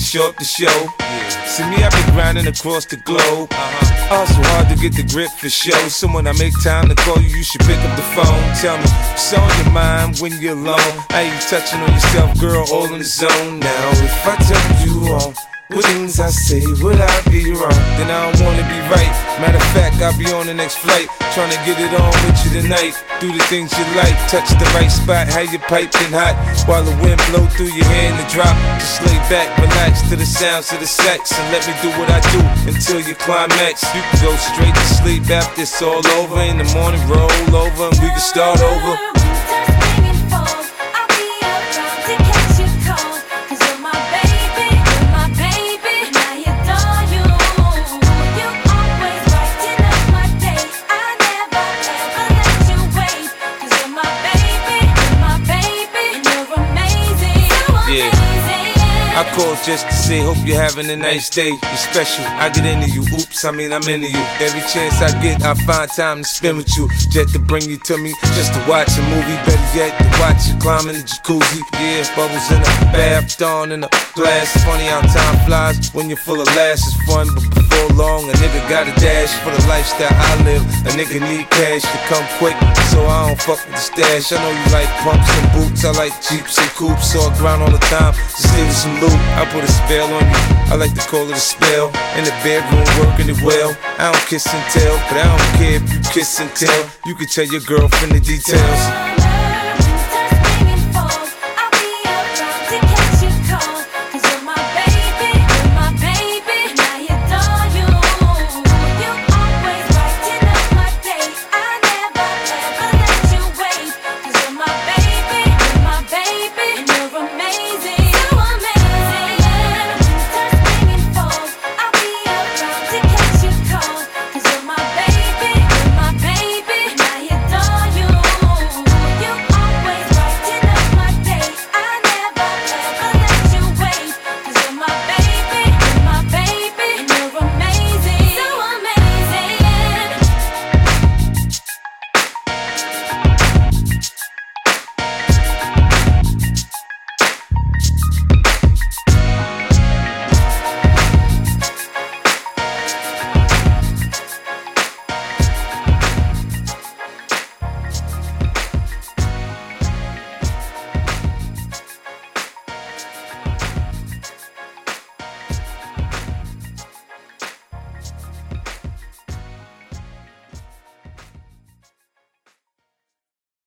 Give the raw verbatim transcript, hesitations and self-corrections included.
short the show. See me, I've been grinding across the globe. Uh-huh. Also hard to get the grip for show. So when I make time to call you, you should pick up the phone. Tell me, what's on your mind when you're alone? How you touching on yourself, girl, all in the zone. Now, if I tell you wrong, what things I say, would I be wrong? Then I don't wanna be right. Matter of fact, I'll be on the next flight, trying to get it on with you tonight. Do the things you like, touch the right spot, have your piping hot, while the wind blow through your hair in the drop. Just lay back, relax to the sounds of the sax, and let me do what I do until you climax. You can go straight to sleep after it's all over. In the morning, roll over, and we can start over. I called just to say, hope you're having a nice day. You're special, I get into you. Oops, I mean I'm into you. Every chance I get, I find time to spend with you. Just to bring you to me, just to watch a movie. Better yet, to watch you climb in the jacuzzi. Yeah, bubbles in the bath, dawn in the glass. Funny how time flies when you're full of laughs. It's fun, but before long, a nigga got a dash for the lifestyle I live. A nigga need cash to come quick, so I don't fuck with the stash. I know you like pumps and boots, I like Jeeps and coupes, so I grind all the time to stay with some loot. I put a spell on you, I like to call it a spell. In the bedroom, working it well. I don't kiss and tell, but I don't care if you kiss and tell. You can tell your girlfriend the details.